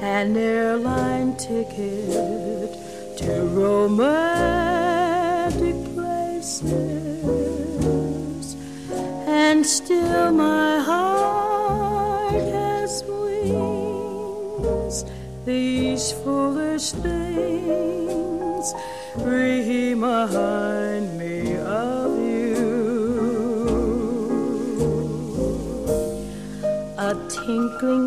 an airline ticket to romantic places, and still my heart has wings. These foolish things remind me of you. A tinkling